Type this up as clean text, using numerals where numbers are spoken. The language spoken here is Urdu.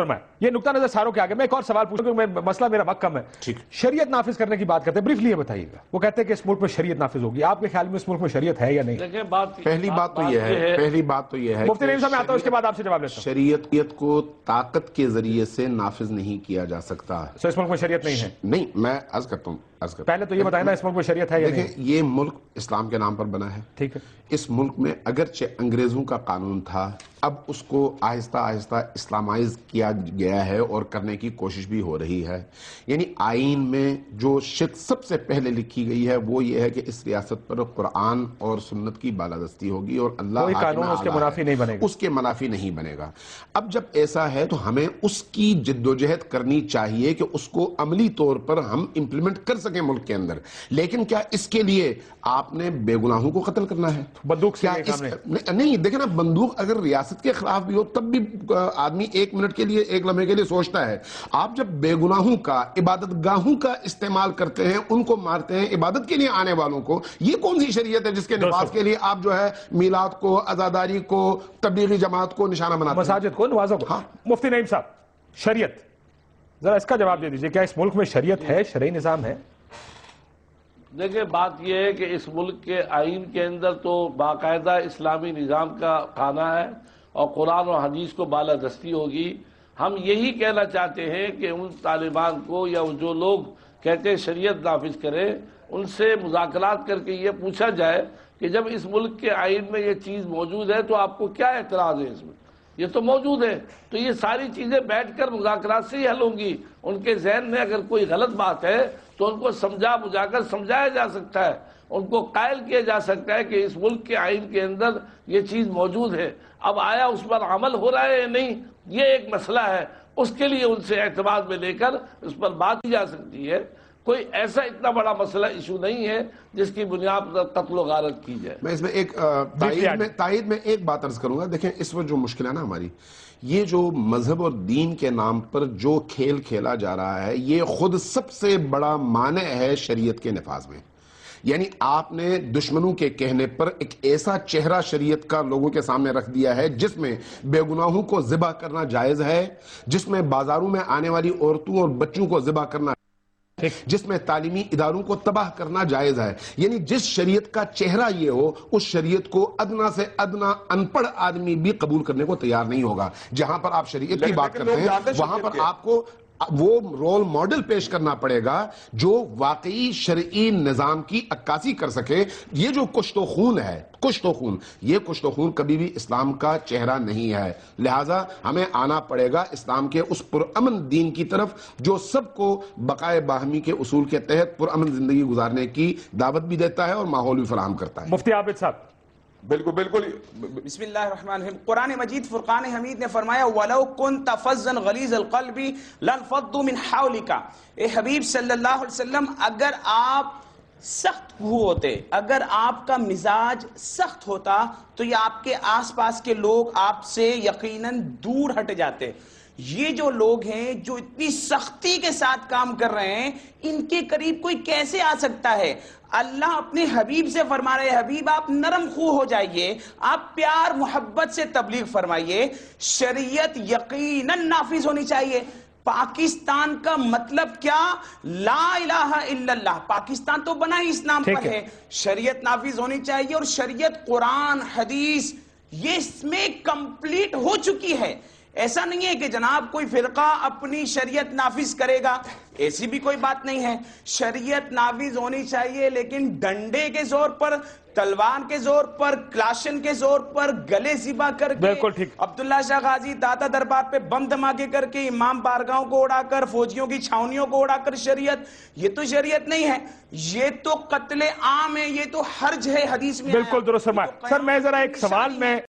یہ نقطہ نظر ساروں کے آگے میں ایک اور سوال پوچھوں کہ مسئلہ میرا وقت کم ہے. شریعت نافذ کرنے کی بات کرتے ہیں, بریفلی یہ بتائیے گا. وہ کہتے ہیں کہ اس ملک میں شریعت نافذ ہوگی, آپ کے خیال میں اس ملک میں شریعت ہے یا نہیں؟ پہلی بات تو یہ ہے مفتی نعیم صاحب میں آتا ہوں, اس کے بعد آپ سے جواب لیتا ہوں. شریعت کو طاقت کے ذریعے سے نافذ نہیں کیا جا سکتا. اس ملک میں شریعت نہیں ہے؟ نہیں, میں عرض کرتا ہوں. پہلے تو یہ بتائیں نا اس ملک میں شریعت ہے یا نہیں؟ دیکھیں, یہ ملک اسلام کے نام پر بنا ہے. ٹھیک ہے. اس ملک میں اگرچہ انگریزوں کا قانون تھا, اب اس کو آہستہ آہستہ اسلامائز کیا گیا ہے اور کرنے کی کوشش بھی ہو رہی ہے. یعنی آئین میں جو شق سب سے پہلے لکھی گئی ہے وہ یہ ہے کہ اس ریاست پر قرآن اور سنت کی بالادستی ہوگی اور اللہ کوئی قانون اس کے منافی نہیں بنے گا. اس کے منافی نہیں بنے گا. اب جب ایسا ہے تو ہمیں اس کی جدوجہد کرنی چاہیے کہ اس کو عملی طور پر ہم امپلیمنٹ کر سکیں ملک کے اندر. لیکن کیا اس کے لیے آپ نے بے گناہوں کو قتل کرنا ہے؟ بندوق سے نہیں, دیکھیں نا, بندوق اگر ریاست کے خلاف بھی ہو تب بھی آدمی ایک منٹ کے لیے, ایک لمحے کے لیے سوچتا ہے. آپ جب بے گناہوں کا, عبادت گاہوں کا استعمال کرتے ہیں, ان کو مارتے ہیں, عبادت کے لیے آنے والوں کو, یہ کون سی شریعت ہے جس کے نفاذ کے لیے آپ جو ہے میلاد کو, عزاداری کو, تبلیغی جماعت کو نشانہ بناتے ہیں, مساجد کو, نمازوں کو؟ مفتی نعیم صاحب, شریعت ذرا اس کا جواب دے دیجئے, کیا اس ملک میں شریعت ہے, شرعی نظام ہے؟ دیکھیں, بات یہ ہے کہ اس ملک کے آئین کے اندر تو باقاعدہ اسلامی نظام کا خانہ ہے اور قرآن و حدیث کو بالادستی ہوگی. ہم یہی کہنا چاہتے ہیں کہ ان طالبان کو یا جو لوگ کہتے ہیں شریعت نافذ کریں, ان سے مذاکرات کر کے یہ پوچھا جائے کہ جب اس ملک کے آئین میں یہ چیز موجود ہے تو آپ کو کیا اعتراض ہے اس میں؟ یہ تو موجود ہے, تو یہ ساری چیزیں بیٹھ کر مذاکرات سے ہی حل ہوں گی. ان کے ذہن میں اگر کوئی غلط بات ہے تو ان کو سمجھا بجھا کر سمجھایا جا سکتا ہے, ان کو قائل کیا جا سکتا ہے کہ اس ملک کے آئین کے اندر یہ چیز موجود ہے. اب آیا اس پر عمل ہو رہا ہے یا نہیں, یہ ایک مسئلہ ہے, اس کے لیے ان سے اعتماد میں لے کر اس پر بات کی جا سکتی ہے. کوئی ایسا اتنا بڑا مسئلہ ایشو نہیں ہے جس کی بنیاد پر قتل و غارت کی جائے. میں اس میں ایک تائید میں ایک بات عرض کروں گا. دیکھیں, اس وقت جو مشکل ہے نا ہماری, یہ جو مذہب اور دین کے نام پر جو کھیل کھیلا جا رہا ہے, یہ خود سب سے بڑا مانع ہے شریعت کے نفاذ میں. یعنی آپ نے دشمنوں کے کہنے پر ایک ایسا چہرہ شریعت کا لوگوں کے سامنے رکھ دیا ہے جس میں بے گناہوں کو ذبح کرنا جائز ہے, جس میں بازاروں میں آنے والی عورتوں اور بچوں کو ذبح کرنا, جس میں تعلیمی اداروں کو تباہ کرنا جائز ہے. یعنی جس شریعت کا چہرہ یہ ہو, اس شریعت کو ادنا سے ادنا ان پڑھ آدمی بھی قبول کرنے کو تیار نہیں ہوگا. جہاں پر آپ شریعت کی بات کرتے ہیں وہاں پر آپ کو وہ رول ماڈل پیش کرنا پڑے گا جو واقعی شرعی نظام کی عکاسی کر سکے. یہ جو کشت و خون ہے, یہ کشت و خون کبھی بھی اسلام کا چہرہ نہیں ہے. لہٰذا ہمیں آنا پڑے گا اسلام کے اس پرامن دین کی طرف جو سب کو بقائے باہمی کے اصول کے تحت پرامن زندگی گزارنے کی دعوت بھی دیتا ہے اور ماحول بھی فراہم کرتا ہے. مفتی عابد صاحب. بالکل. بسم اللہ الرحمن الرحیم. قرآن مجید فرقان حمید نے فرمایا وَلَوْ كُنْتَ فَظًّا غَلِيظَ الْقَلْبِ لَانفَضُّوا مِنْ حَوْلِكَ. اے حبیب صلی اللہ علیہ وسلم, اگر آپ سخت ہوتے, اگر آپ کا مزاج سخت ہوتا تو یہ آپ کے آس پاس کے لوگ آپ سے یقیناً دور ہٹ جاتے. یہ جو لوگ ہیں جو اتنی سختی کے ساتھ کام کر رہے ہیں, ان کے قریب کوئی کیسے آ سکتا ہے؟ اللہ اپنے حبیب سے فرما رہے, حبیب آپ نرم خو ہو جائیے, آپ پیار محبت سے تبلیغ فرمائیے. شریعت یقیناً نافذ ہونی چاہیے. پاکستان کا مطلب کیا؟ لا الہ الا اللہ. پاکستان تو بنا ہی اسلام پر ہے. شریعت نافذ ہونی چاہیے اور شریعت قرآن حدیث یہ اس میں کمپلیٹ ہو چکی ہے. ایسا نہیں ہے کہ جناب کوئی فرقہ اپنی شریعت نافذ کرے گا, ایسی بھی کوئی بات نہیں ہے. شریعت نافذ ہونی چاہیے لیکن ڈنڈے کے زور پر, تلوار کے زور پر, کلاشن کے زور پر, گلے ذبح کر کے, عبداللہ شاہ غازی داتا دربار پہ بم دھماکے کر کے, امام بارگاہوں کو اڑا کر, فوجیوں کی چھاونیوں کو اڑا کر شریعت, یہ تو شریعت نہیں ہے. یہ تو قتل عام ہے, یہ تو حرج ہے حدیث میں. بالکل درست فرمایا. سر میں ذرا ایک سوال میں